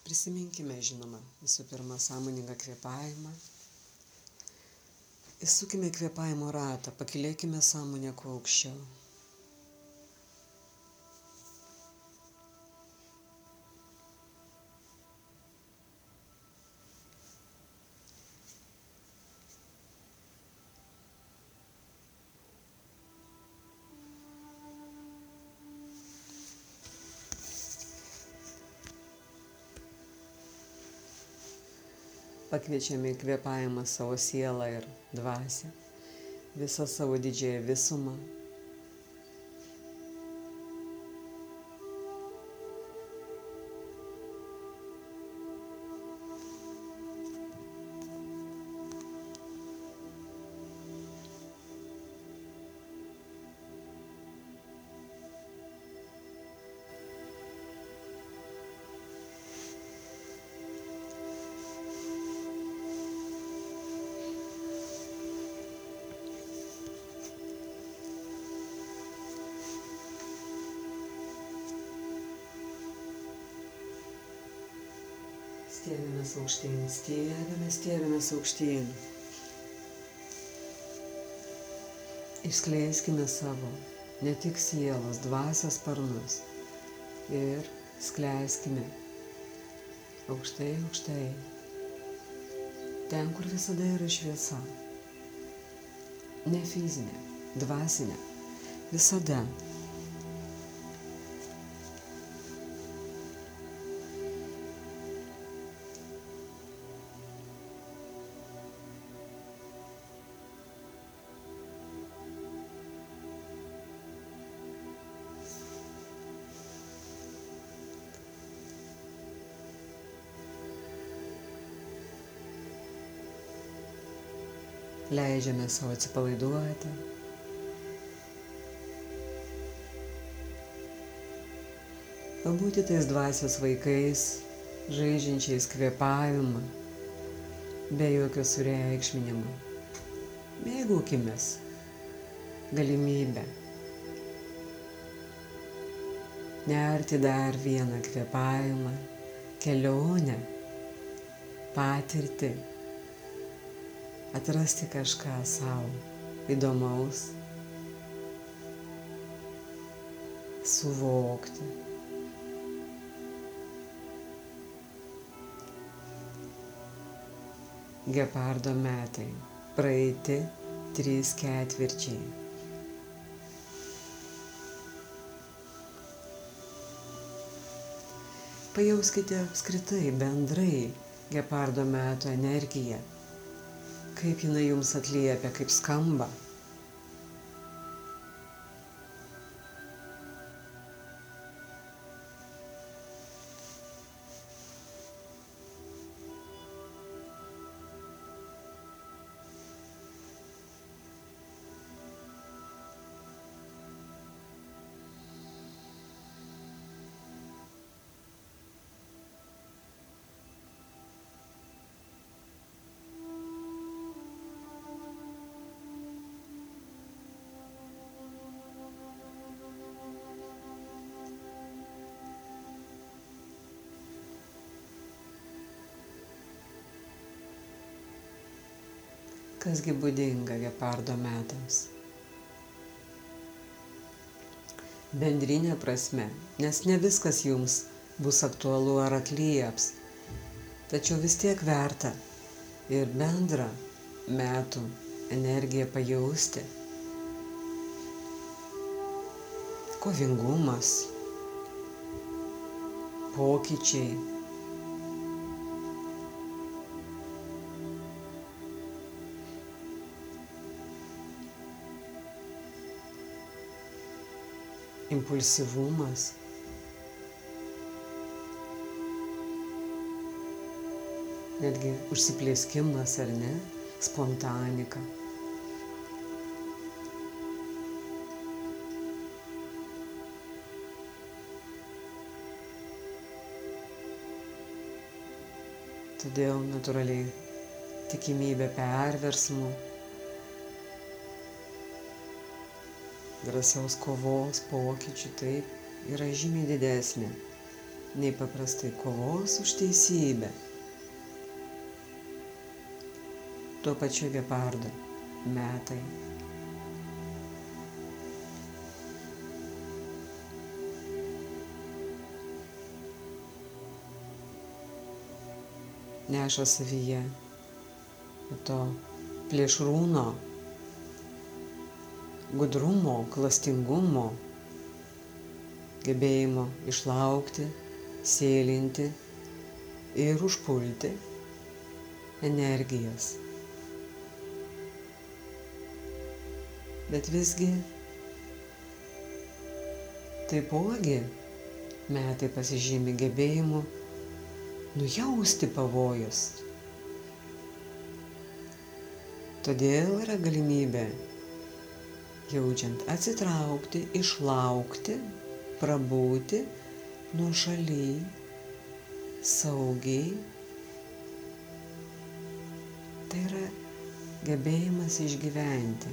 Prisiminkime, žinoma, visų pirma sąmoningą kvėpavimą. Įsukime kvėpavimo ratą, pakilėkime sąmonę kuo aukščiau. Pakviečiame į kvėpavimą savo sielą ir dvasią, visą savo didžiąją visumą. Stiebiamės aukštyn, stiebiamės aukštyn. Išskleiskime savo, ne tik sielos, dvasios sparnus ir skleiskime aukštai, aukštai. Ten, kur visada yra šviesa. Ne fizinė, dvasinė, visada. Leidžiame savo atsipalaiduoti. Pabūti tais dvasios vaikais, žaidžiančiais kvėpavimą, be jokio sureikšminimo. Mėgaukimės galimybę nerti dar vieną kvėpavimą, kelionę, patirtį. Atrasti kažką savo įdomaus, suvokti. Gepardo metai, praeiti 3 ketvirčiai. Pajauskite apskritai bendrai gepardo metų energiją. Kaip jinai jums atliepia, kaip skamba. Kasgi būdinga gepardo metams. Bendrinė prasme, nes ne viskas jums bus aktualu ar atlieps, tačiau vis tiek verta ir bendrą metų energiją pajausti. Kovingumas, pokyčiai. Impulsyvumas, netgi užsiplėskimas ar ne, spontanika. Todėl natūraliai tikimybė perversmų, drąsios kovos, pokyčių, taip, yra žymiai didesnė. nei paprastai kovos už teisybę. Tuo pačiu gepardo metai. Neša savyje to plėšrūno, gudrumo, klastingumo, gebėjimo išlaukti, sėlinti ir užpulti energijas. Bet visgi taipogi metai pasižymi gebėjimu nujausti pavojus. Todėl yra galimybė, jaučiant, atsitraukti, išlaukti, prabūti nuošaly, saugiai. Tai yra gebėjimas išgyventi.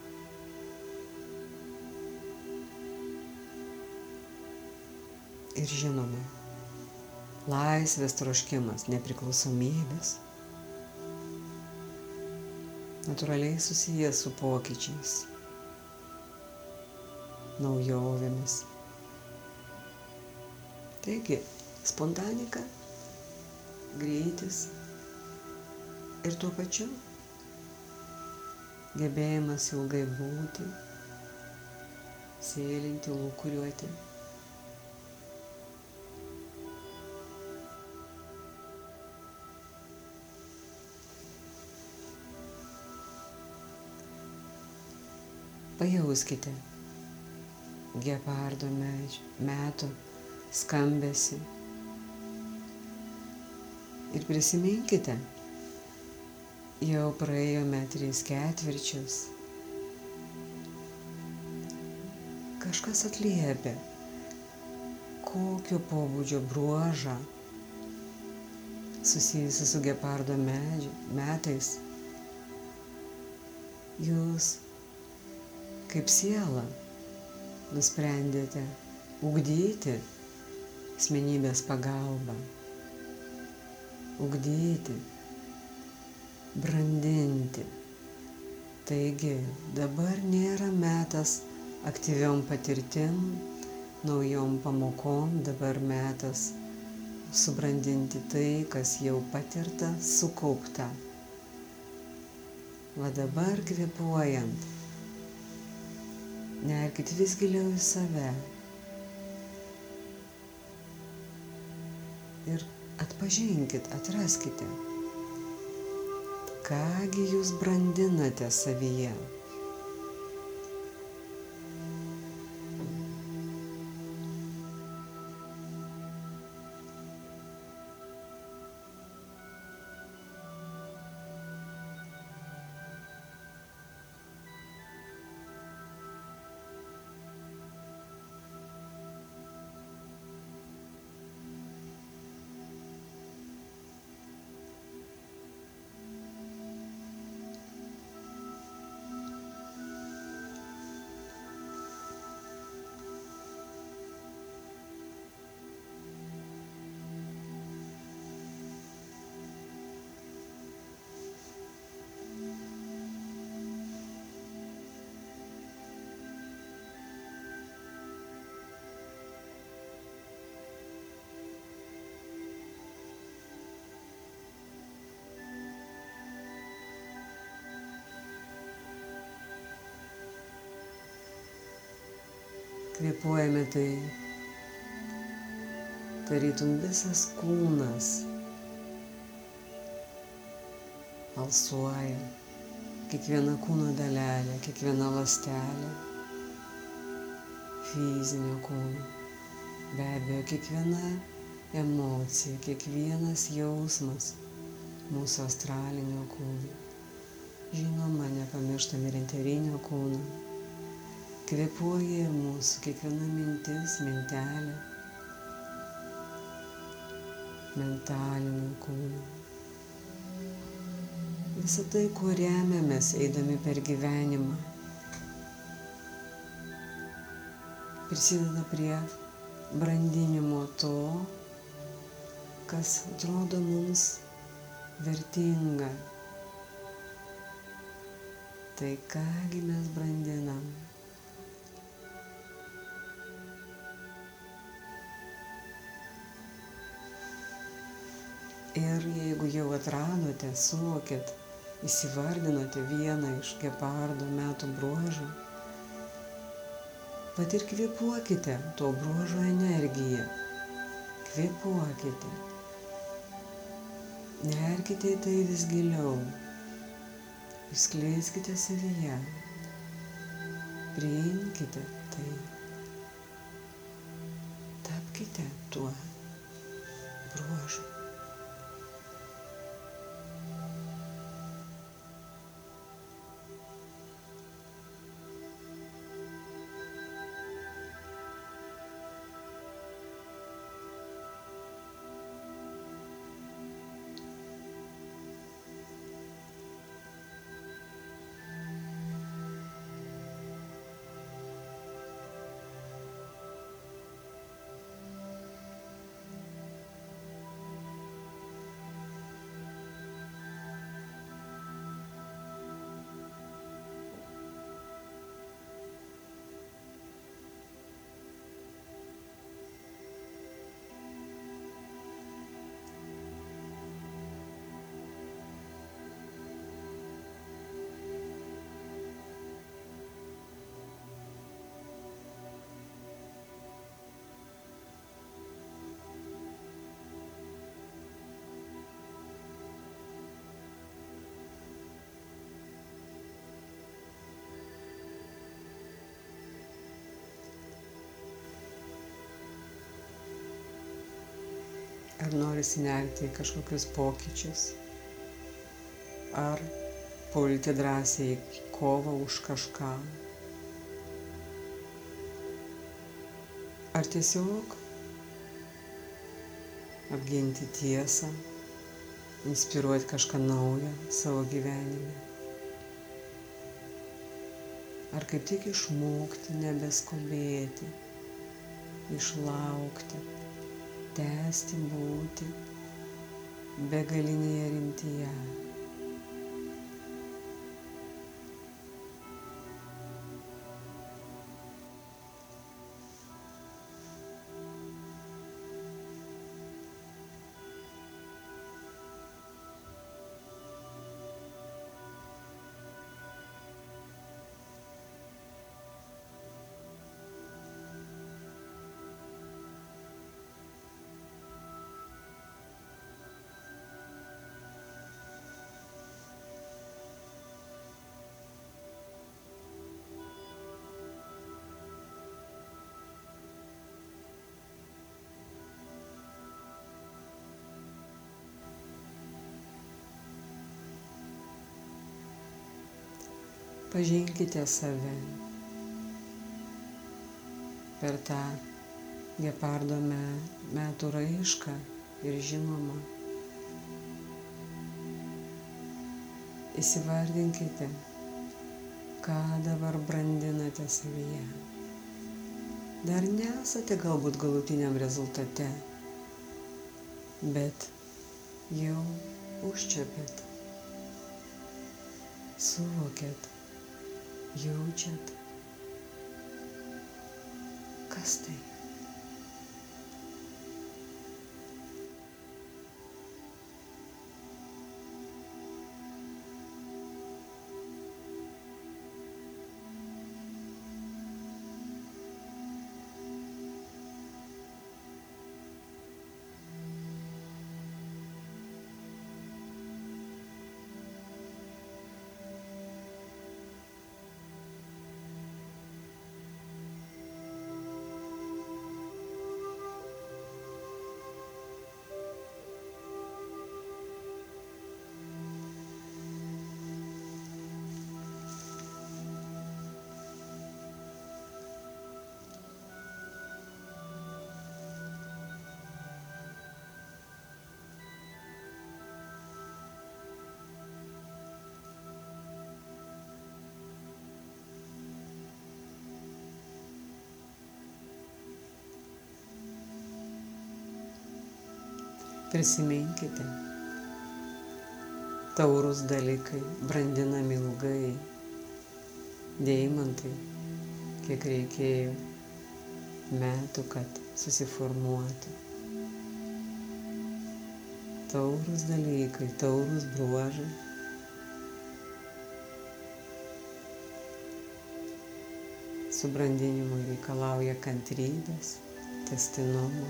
Ir žinoma, laisvės troškimas, nepriklausomybės, natūraliai susijęs su pokyčiais, naujovėmis. Taigi, spontanika, greitis ir tuo pačiu gebėjimas ilgai būti, sėlinti, lūkuriuoti. Pajauskite gepardo metų skambesį ir prisiminkite, jau praėjome 3 ketvirčius. Kažkas atliepia, kokio pobūdžio bruožą susijusi su gepardo metais jūs kaip siela nusprendėte ugdyti asmenybės pagalba, ugdyti, brandinti. Taigi dabar nėra metas aktyviom patirtim, naujom pamokom, dabar metas subrandinti tai, kas jau patirta, sukaupta. Va dabar kvėpuojant, nerkit vis giliau į save ir atpažinkit, atraskite, kągi jūs brandinate savyje. Kvėpuojame tai, tarytum visas kūnas alsuoja, kiekviena kūno dalelė, kiekviena ląstelė fizinio kūno. Be abejo, kiekviena emocija, kiekvienas jausmas mūsų astralinio kūno. Žinoma, nepamirštam ir enterinio kūno. Kvėpuoja ir mūsų kiekviena mintis, mintelė, mentalinio kūno. Visą tai, kuo remiamės eidami per gyvenimą, prisideda prie brandinimo to, kas atrodo mums vertinga. Tai kągi mes brandinam. Ir jeigu jau atradote, suvokėt, įsivardinote vieną iš gepardo metų bruožų, pat ir kvėpuokite to bruožo energiją. Kvėpuokite. Nerkite į tai vis giliau. Išskleiskite savyje. Priimkite tai. Tapkite tuo bruožu. Ar norisi nerti į kažkokius pokyčius, ar pulti drąsiai į kovą už kažką, ar tiesiog apginti tiesą, inspiruoti kažką naujo savo gyvenime, ar kaip tik išmokti nebeskubėti, išlaukti, tęsti būti begalinėje rimtyje. Pažinkite save per tą gepardo metų raišką ir žinoma, įsivardinkite, ką dabar brandinate savyje. Dar nesate galbūt galutiniam rezultate, bet jau užčiuopėt, suvokėt, jaučiat, kas tai. Prisiminkite, taurūs dalykai brandinami ilgai, deimantai, kiek reikėjo metų, kad susiformuotų. Taurūs dalykai, taurūs bruožai. Subrandinimui reikalauja kantrybės, tęstinumo.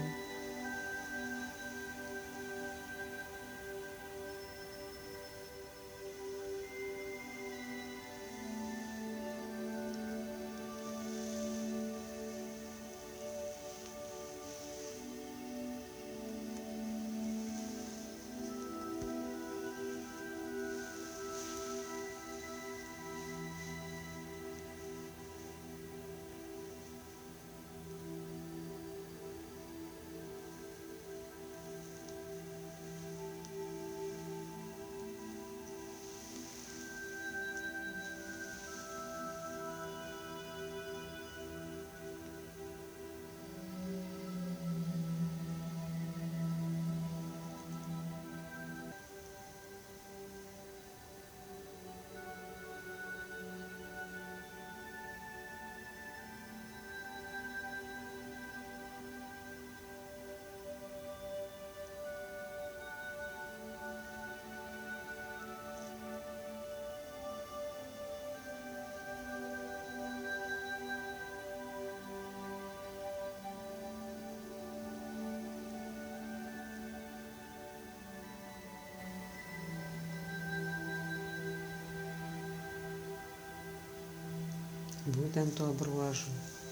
Būtent tuo bruožu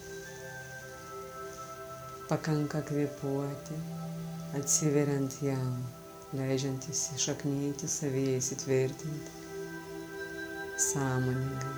pakanka kvėpuoti, atsiveriant jam, leidžiant įsišaknyti savyje, įsitvirtinti sąmoningai.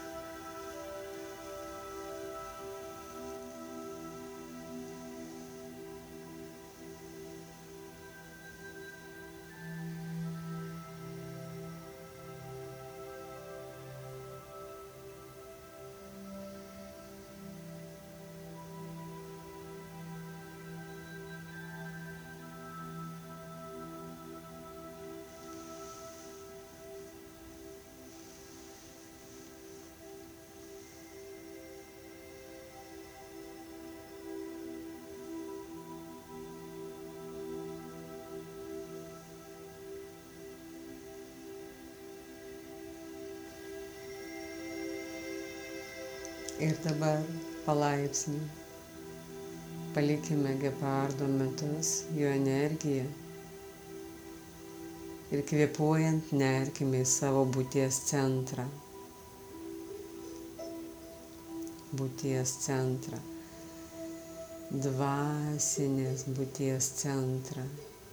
Ir dabar palaipsniui palikime gepardo metus, jo energiją ir kvėpuojant nerkime į savo būties centrą. Būties centrą. Dvasinės būties centrą.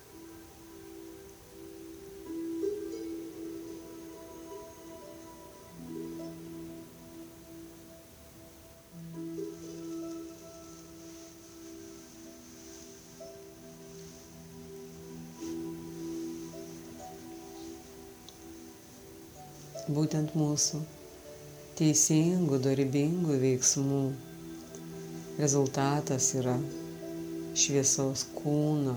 Būtent mūsų teisingų, dorybingų veiksmų rezultatas yra šviesaus kūno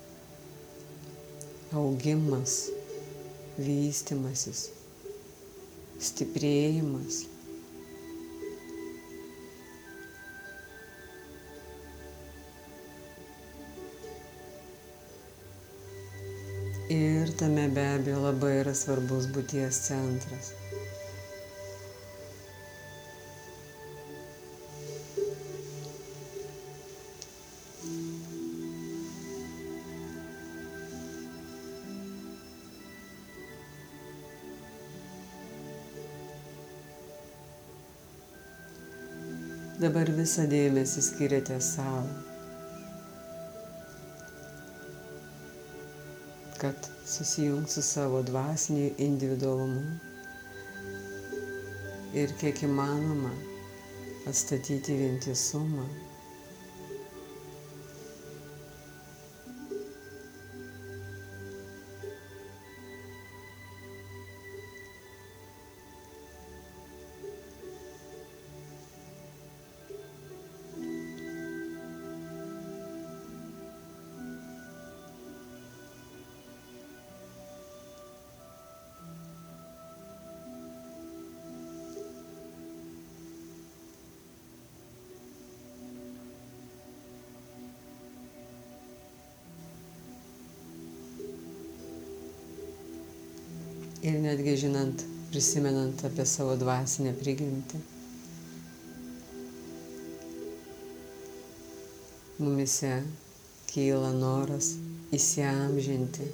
augimas, vystymasis, stiprėjimas. Ir tame be abejo labai yra svarbus būties centras. Dabar visą dėmesį skiriate savo, kad susijungt su savo dvasiniu individualumu ir kiek įmanoma atstatyti vientisumą. ir netgi žinant, prisimenant apie savo dvasinę prigimtį. Mumise kyla noras įsiamžinti,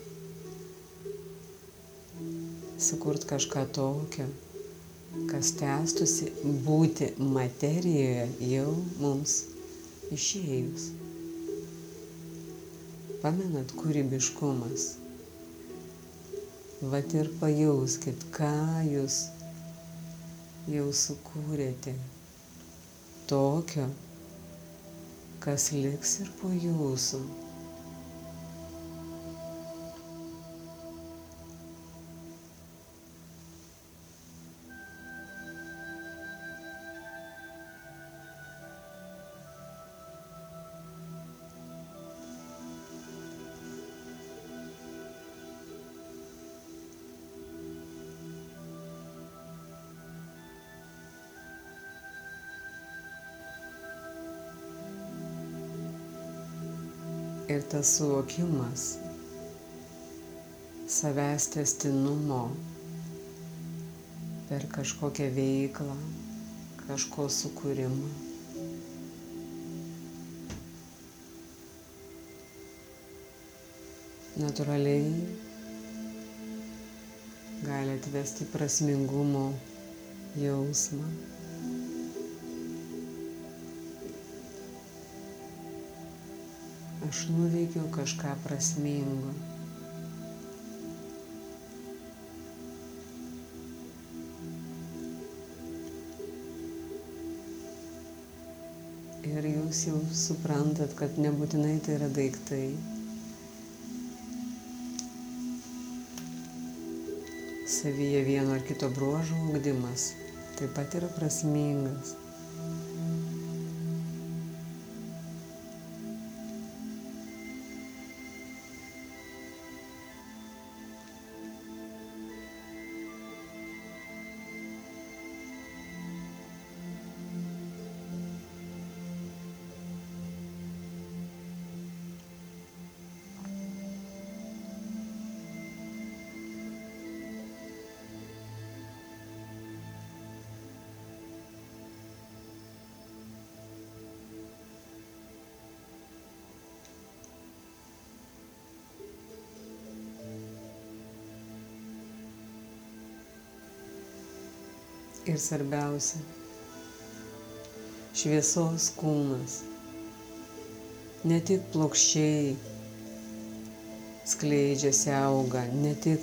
sukurt kažką tokio, kas tęstųsi, būti materijoje jau mums išėjus. Pamenat, kūrybiškumas. Vat ir pajauskit, ką jūs jau sukūrėte tokio, kas liks ir po jūsų. Ir tas suvokimas savęs tęstinumo per kažkokią veiklą, kažko sukūrimą. Natūraliai gali atvesti prasmingumo jausmą. Aš nuveikiau kažką prasmingo. Ir jūs jau suprantat, kad nebūtinai tai yra daiktai. Savyje vieno ar kito bruožo ugdymas taip pat yra prasmingas. Ir svarbiausia, šviesos kūnas ne tik plokščiai skleidžiasi, auga, ne tik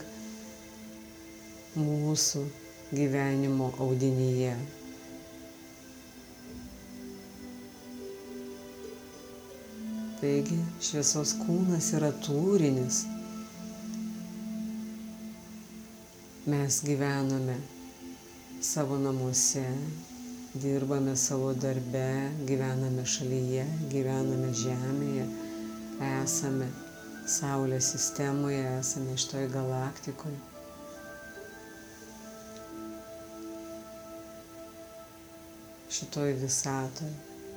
mūsų gyvenimo audinyje. Taigi šviesos kūnas yra tūrinis. Mes gyvename savo namuose, dirbame savo darbe, gyvename šalyje, gyvename žemėje, esame Saulės sistemoje, esame šitoj galaktikoje. Šitoj visatoje.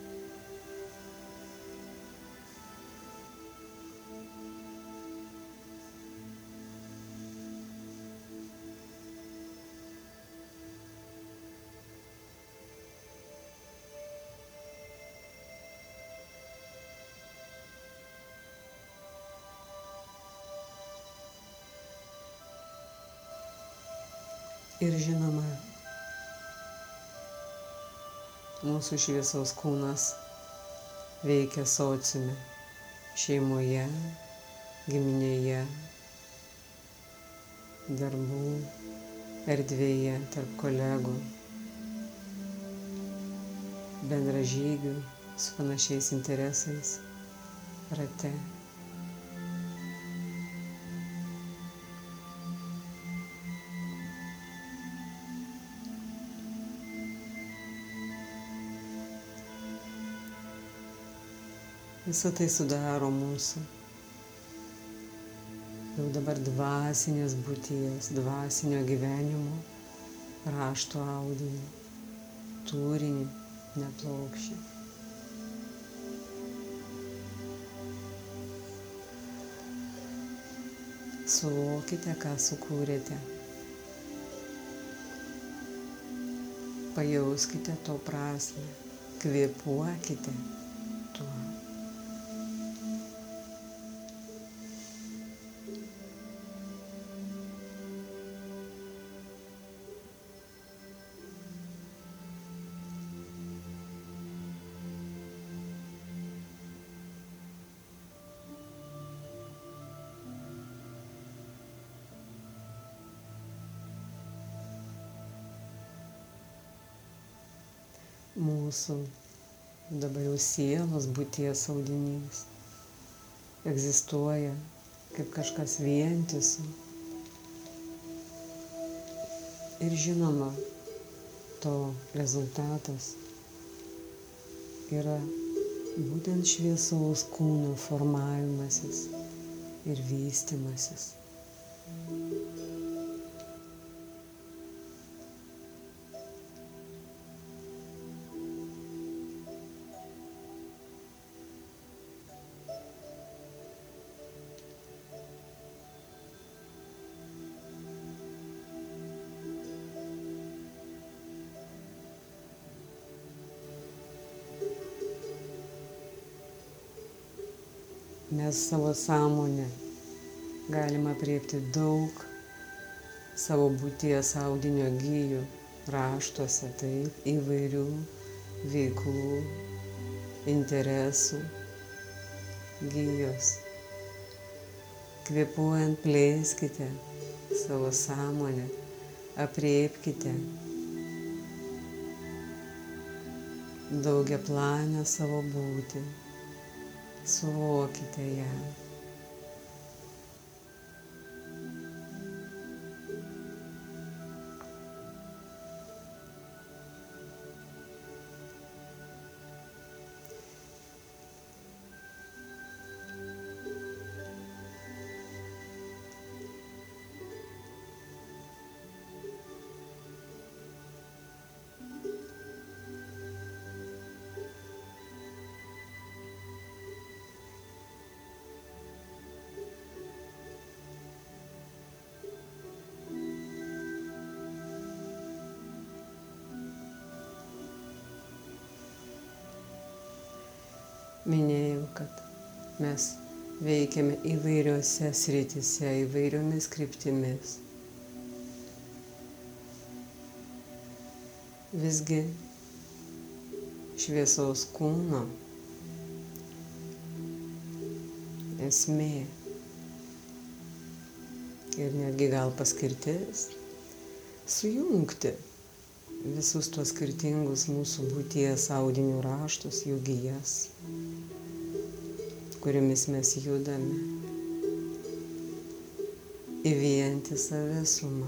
Ir žinoma, mūsų šviesaus kūnas veikia sociume, šeimoje, giminėje, darbų, erdvėje, tarp kolegų, bendražygių su panašiais interesais, rate. Visą tai sudaro mūsų jau dabar dvasinės būties, dvasinio gyvenimo rašto audinį, turinį, neplokščią. Suvokite, ką sukūrėte, pajauskite to prasmę, kvėpuokite tuo. Mūsų dabar jau sielos būties audinys egzistuoja kaip kažkas vientiso. Ir žinoma, to rezultatas yra būtent šviesaus kūno formavimasis ir vystymasis. Mes savo sąmonę galime aprėpti daug savo būties audinio gijų raštuose, taip, įvairių veiklų, interesų gijos. Kvėpuojant plėskite savo sąmonę, aprėpkite daugiaplanę savo būtį. Suvokite ją. Minėjau, kad mes veikiame įvairiose srityse, įvairiomis kryptimis. Visgi šviesaus kūno esmė ir netgi gal paskirtis sujungti visus tuos skirtingus mūsų būties audinių raštus, jų gijas, kuriomis mes judame į vientisą visumą,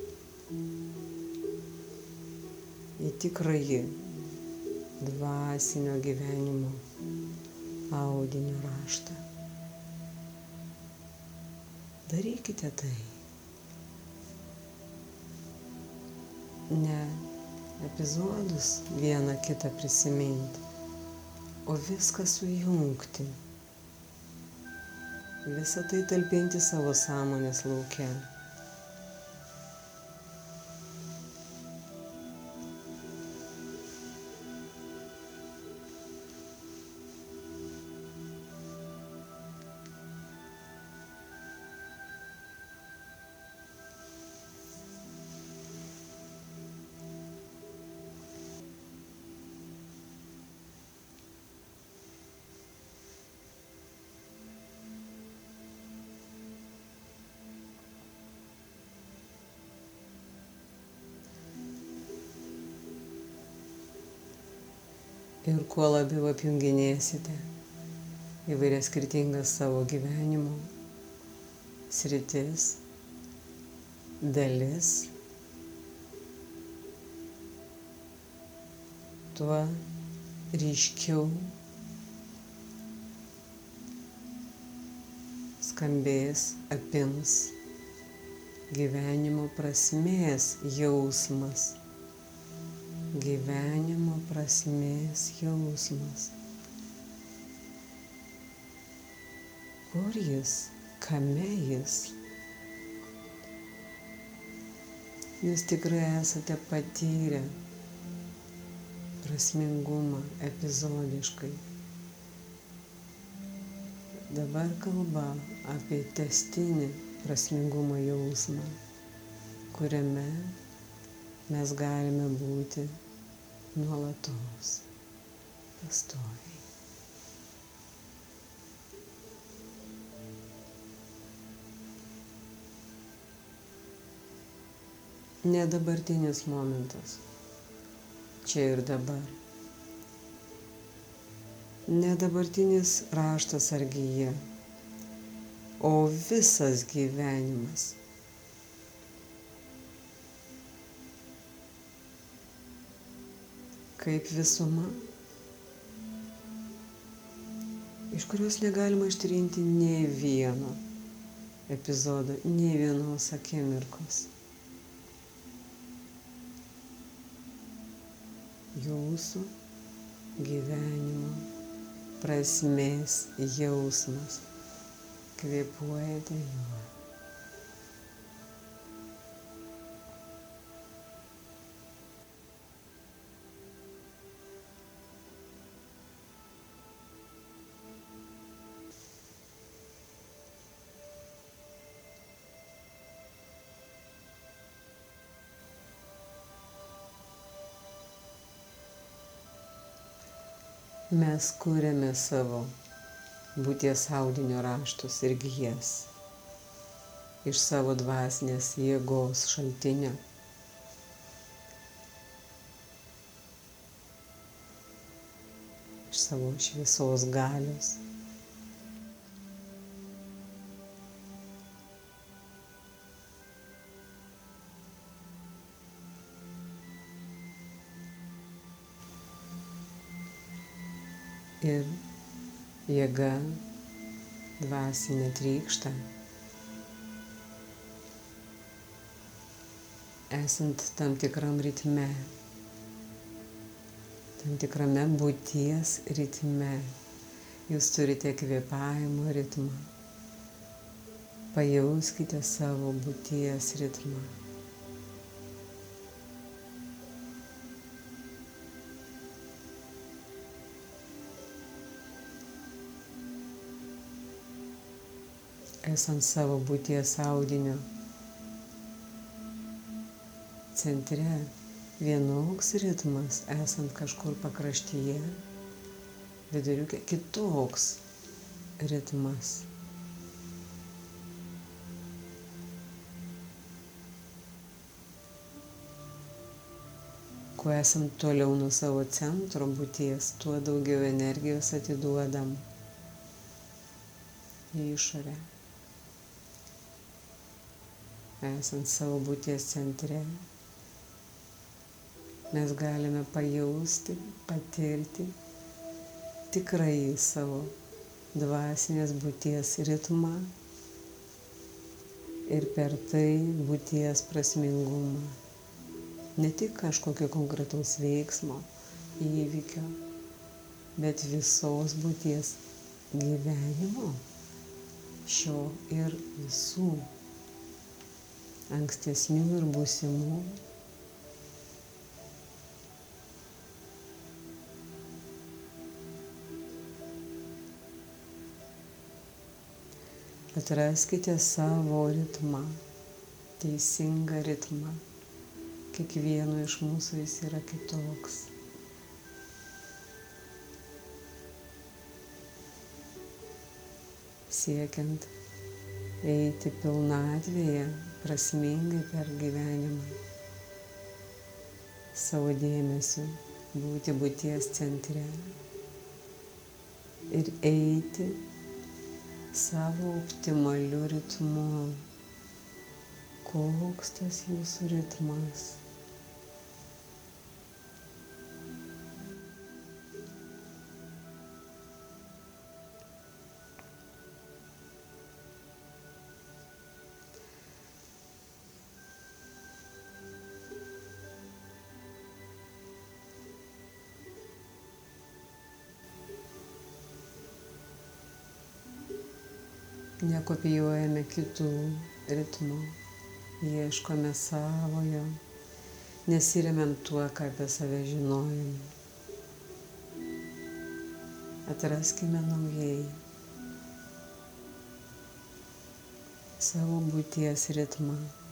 į tikrąjį dvasinio gyvenimo audinio raštą. Darykite tai. Ne epizodus vieną kitą prisiminti, o viską sujungti. Visą tai talpinti savo sąmonės lauke. Ir kuo labiau apjunginėsite įvairias skirtingas savo gyvenimo sritis, dalis, tuo ryškiau skambės, apims gyvenimo prasmės jausmas. Gyvenimo prasmės jausmas. Kur jis? Kame jis? Jūs tikrai esate patyrę prasmingumą epizodiškai. Dabar kalba apie tęstinį prasmingumo jausmą, kuriame mes galime būti nuolatos, pastoviai. Ne dabartinis momentas, čia ir dabar. Ne dabartinis raštas ar gija, o visas gyvenimas. Kaip visuma, iš kurios negalima ištrinti nei vieno epizodo, nei vienos akimirkos. Jūsų gyvenimo prasmės jausmas. Kvėpuojate juo. Mes kuriame savo būties audinio raštus ir gijas iš savo dvasinės jėgos šaltinio. Iš savo šviesos galios. Ir jėga dvasinė trykšta, esant tam tikram ritme, tam tikrame būties ritme. Jūs turite kvėpavimo ritmą. Pajauskite savo būties ritmą. Esant savo būties audinio centre, vienoks ritmas, esant kažkur pakraštyje, viduriuke kitoks ritmas. Kuo esam toliau nuo savo centro būties, tuo daugiau energijos atiduodam į išorę. Esant savo būties centre, mes galime pajausti, patirti tikrąjį savo dvasinės būties ritmą ir per tai būties prasmingumą. Ne tik kažkokio konkretaus veiksmo, įvykio, bet visos būties gyvenimo, šio ir visų ankstesnių ir būsimų. Atraskite savo ritmą, teisingą ritmą. Kiekvieno iš mūsų jis yra kitoks. Siekiant eiti pilnatvėje, prasmingai per gyvenimą, savo dėmesiu būti būties centre ir eiti savo optimaliu ritmu. Koks tas jūsų ritmas? Nekopijuojame kitų ritmų, ieškome savojo, nesiremiam tuo, ką apie save žinojame. atraskime naujai savo būties ritmą,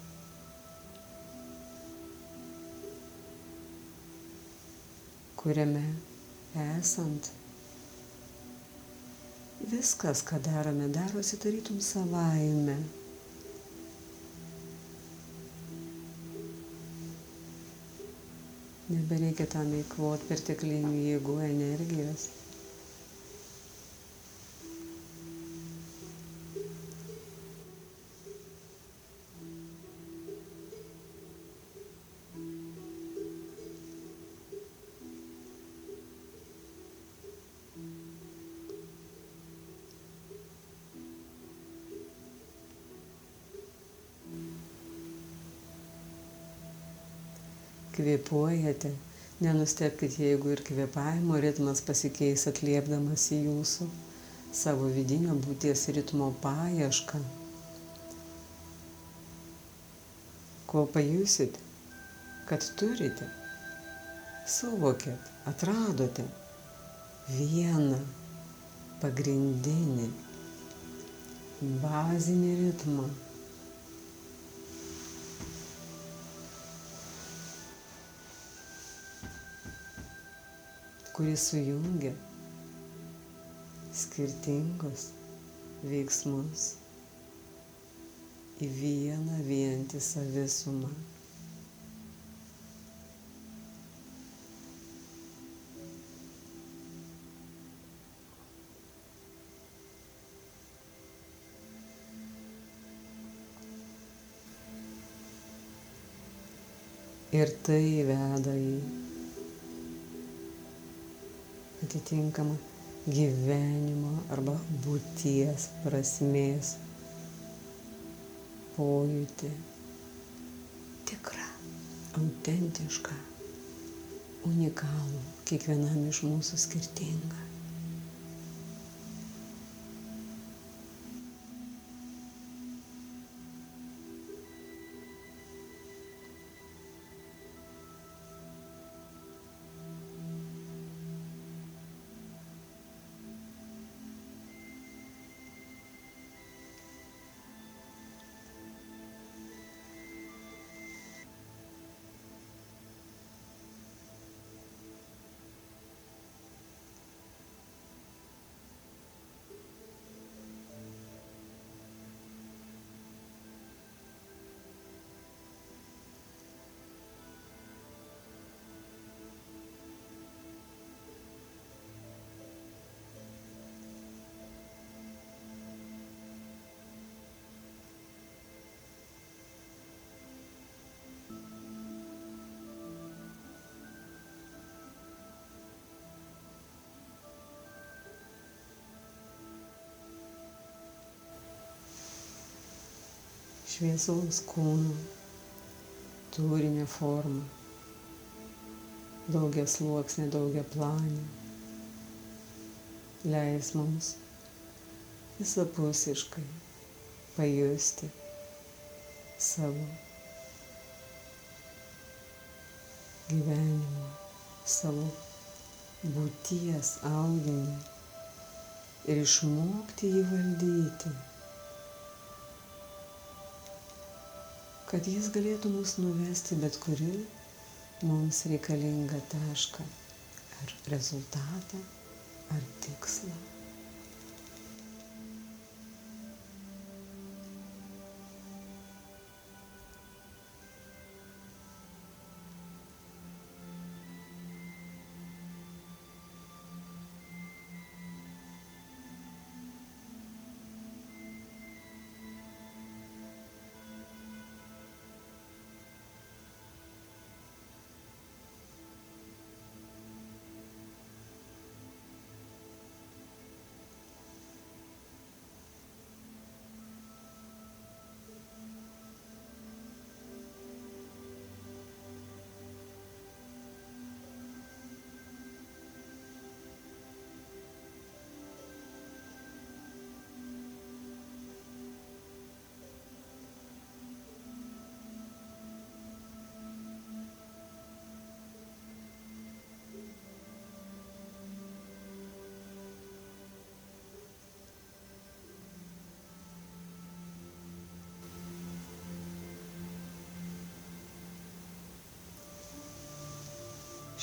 kuriame esant viskas, ką darome, darosi tarytum savaime. Nebereikia tam eikvoti perteklinių jėgų, energijos. Kvėpuojate, nenustebkite, jeigu ir kvėpavimo ritmas pasikeis atliepdamas į jūsų savo vidinio būties ritmo paiešką. Kol pajusit, kad turite, suvokėt, atradote vieną pagrindinį bazinį ritmą, kuris sujungia skirtingus veiksmus į vieną vientisą visumą. Ir tai veda į atitinkamą gyvenimo arba būties prasmės pojūtį, tikrą, autentišką, unikalų, kiekvienam iš mūsų skirtingą. Šviesaus kūno, turinio forma, daugiasluoksnė, daugiaplanė, leis mums visapusiškai pajusti savo gyvenimo, savo būties audinį ir išmokti jį valdyti, kad jis galėtų mus nuvesti bet kurį mums reikalingą tašką, ar rezultatą, ar tikslą.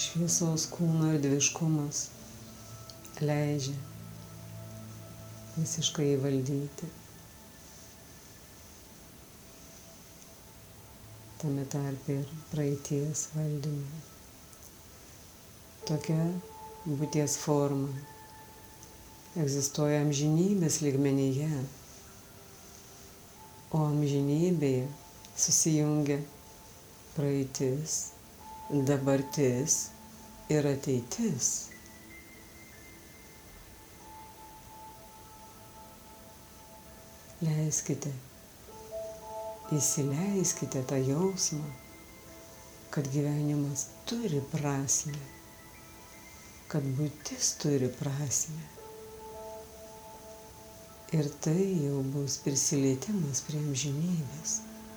Šviesos kūno erdviškumas leidžia visiškai įvaldyti, tame tarpe ir praeities valdymą. Tokia būties forma egzistuoja amžinybės lygmenyje, o amžinybėje susijungia praeitis, dabartis ir ateitis. Leiskite, įsileiskite tą jausmą, kad gyvenimas turi prasmę, kad būtis turi prasmę. Ir tai jau bus prisilietimas prie amžinybės.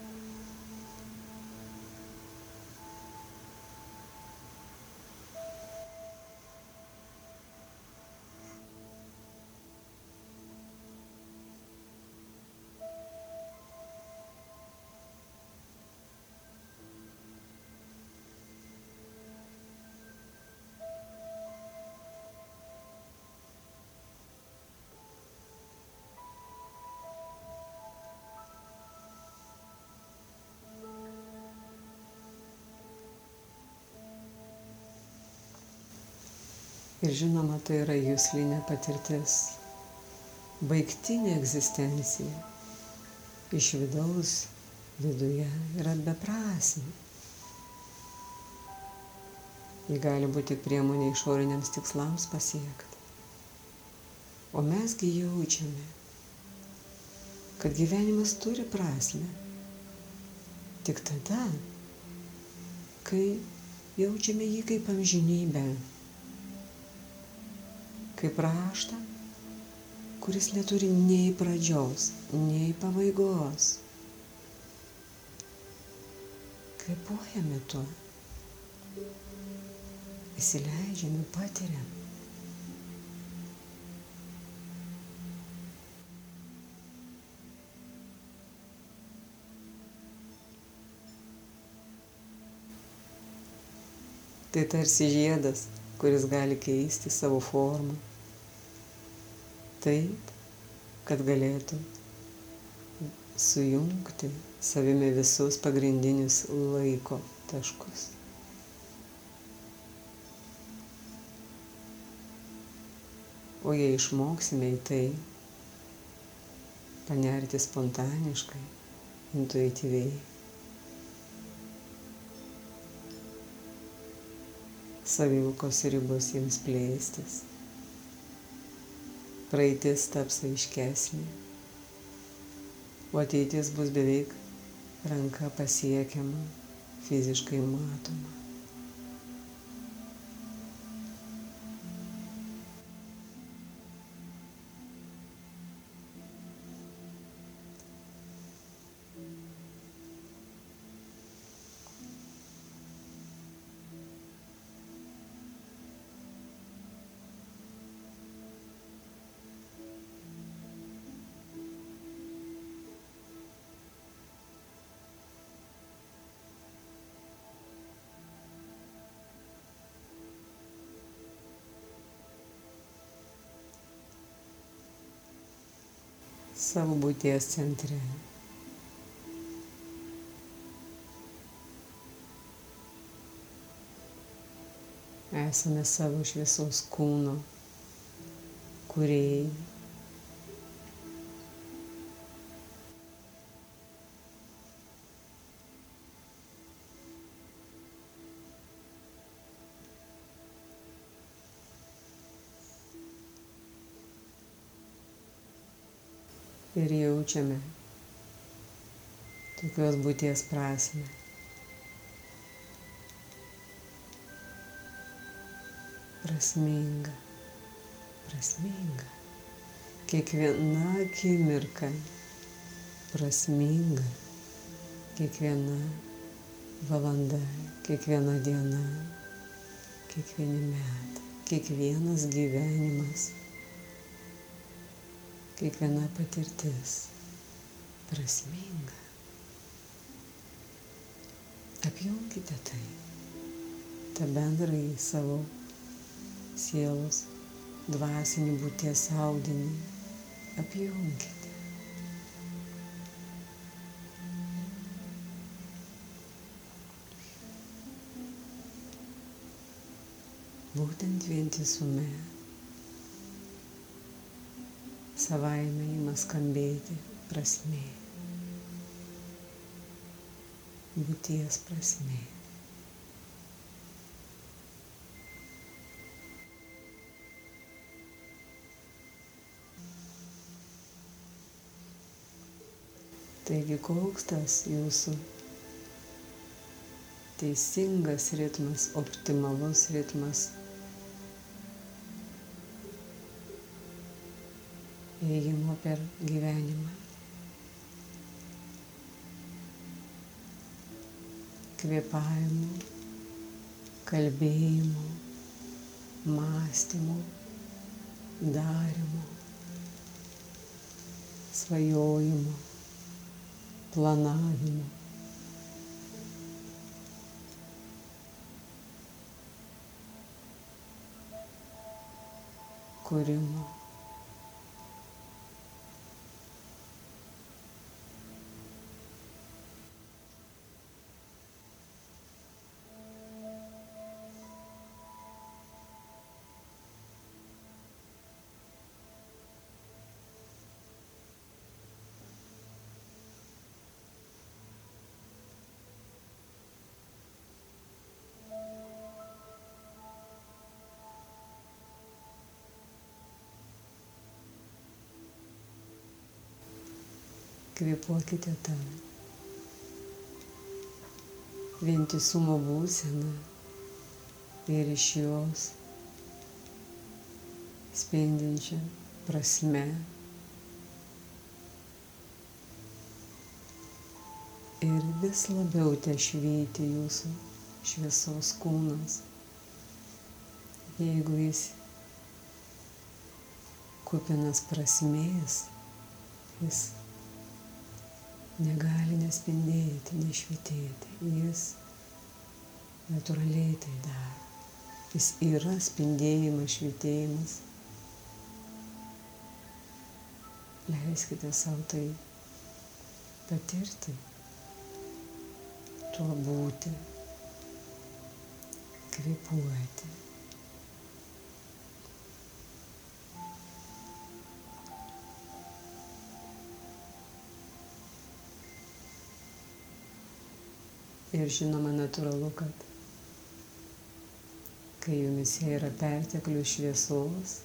Ir žinoma, tai yra juslinė patirtis, baigtinė egzistencija. Iš vidaus viduje yra beprasmė. Ji gali būti tik priemonė išoriniams tikslams pasiekti. O mesgi jaučiame, kad gyvenimas turi prasmę tik tada, kai jaučiame jį kaip amžinybę, kaip raštą, kuris neturi nei pradžios, nei pabaigos. Kvėpuojame tuo, įsileidžiame, patiriam. Tai tarsi žiedas, kuris gali keisti savo formą, taip, kad galėtų sujungti savimi visus pagrindinius laiko taškus. O jei išmoksime į tai panerti spontaniškai, intuityviai, savivokos ribos jiems plėstis, praeitis taps aiškesnė, o ateitis bus beveik ranka pasiekiama, fiziškai matoma. Savo būties centre. Esame savo šviesos kūno kūrėjai. Ir jaučiame tokios būties prasmę. Prasminga, prasminga. Kiekviena akimirka prasminga. Kiekviena valanda, kiekviena diena, kiekvieni metai, kiekvienas gyvenimas. Kiekviena patirtis prasminga. Apjungkite tai. tą bendrąjį savo sielos dvasinį būties audinį apjungkite. Būtent vientisume savaime ima skambėti prasmė, būties prasmė. Taigi koks tas jūsų teisingas ritmas, optimalus ritmas ėjimo per gyvenimą. Kvėpavimo, kalbėjimo, mąstymo, darymo, svajojimo, planavimo. Kūrimo. Kvėpuokite tą vientisumo būseną ir iš jos spindinčią prasme ir vis labiau tešvyti jūsų šviesos kūnas. Jeigu jis kupinas prasmės, jis negali nespindėti, nešvitėti. Jis natūraliai tai daro. Jis yra spindėjimas, švitėjimas. Leiskite savo tai patirti, tuo būti, kvėpuoti. Ir žinoma, natūralu, kad kai jumyse yra perteklius šviesos,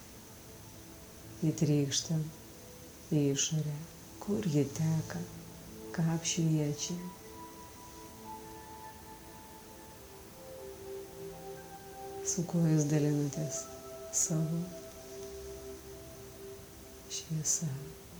ji trykšta į išorę. Kur ji teka, ką apšviečia. Su kuo jūs dalinatės savo šviesą.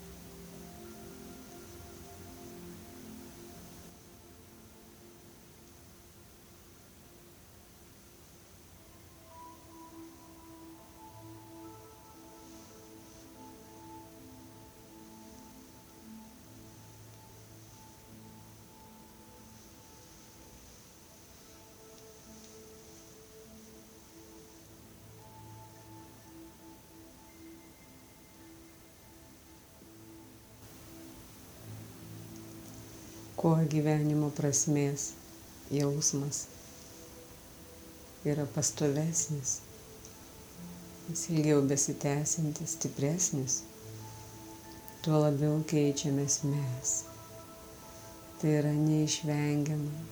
Kuo gyvenimo prasmės jausmas yra pastovesnis, jis ilgiau besitęsiantis, stipresnis, tuo labiau keičiamės mes. Tai yra neišvengiama.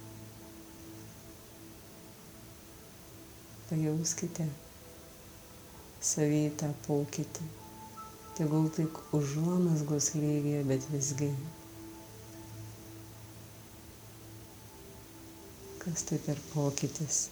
Pajauskite savy tą pokytį, tegul tik užuomazgos lygyje, bet visgi. Kas tai per pokytis?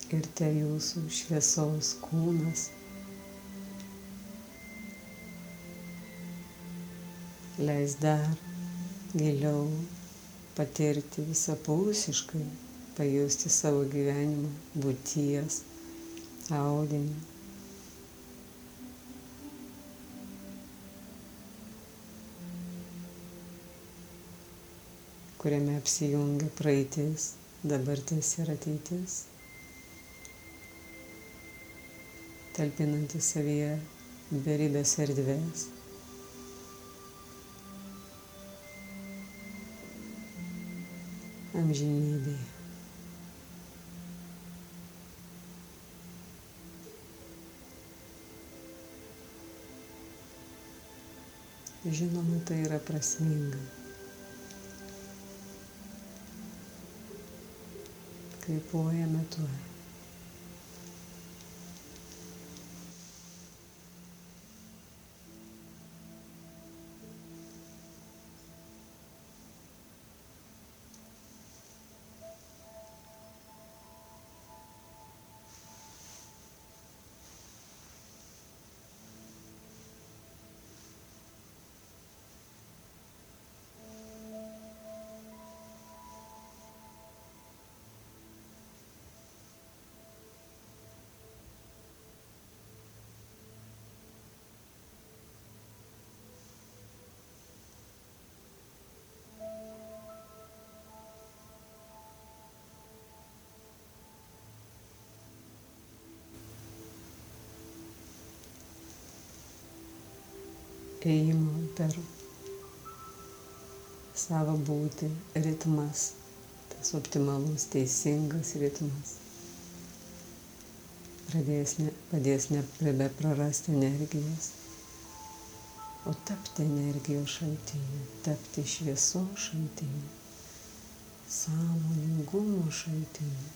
ir te jūsų šviesos kūnas leis dar giliau patirti visapusiškai, pajusti savo gyvenimo būties audinį. Kuriame apsijungia praeitis, dabartis ir ateitis, talpinantis savyje beribės erdvės. Amžinybėje. Žinoma, tai yra prasminga. Kvėpuojame tuo. Ėjimo per savo būtį ritmas, tas optimalus, teisingas ritmas padės nebeprarasti energijos, o tapti energijos šaltiniu, tapti šviesos šaltiniu, sąmoningumo šaltiniu,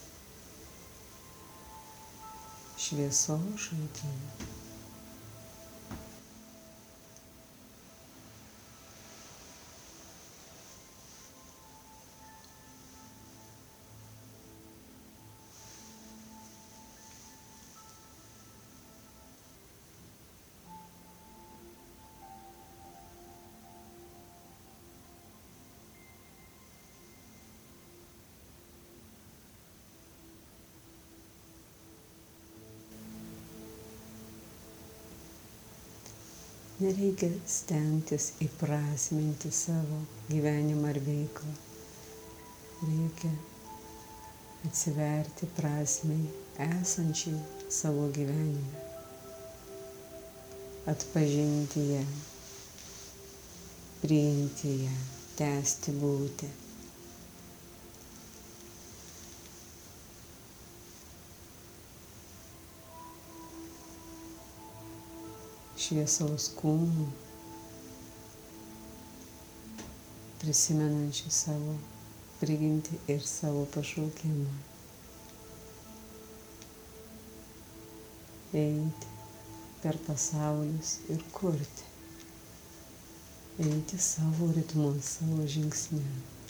šviesos šaltiniu. Nereikia stengtis įprasminti savo gyvenimą ar veiklą. Reikia atsiverti prasmei esančiai savo gyvenime, atpažinti ją, priimti ją, tęsti būti. Šviesaus kūnų, prisimenančių savo prigimtį ir savo pašaukimą. Eiti per pasaulius ir kurti. Eiti savo ritmu, savo žingsniu.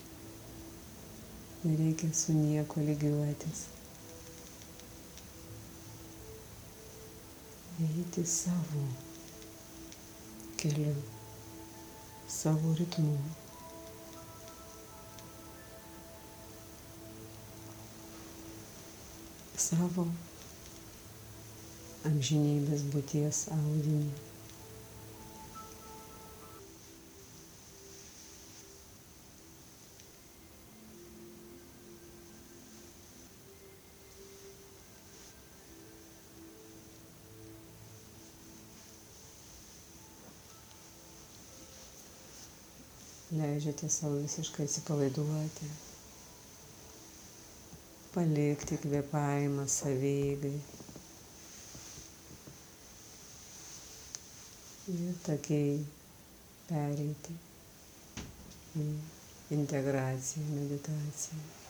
Nereikia su nieko lygiuotis. Eiti savo keliu, savo ritmu. Savo amžinybės būties audinį. Leidžiate savo visiškai atsipalaiduoti, palikti kvėpavimą savieigai ir takiai pereiti į integraciją, meditaciją.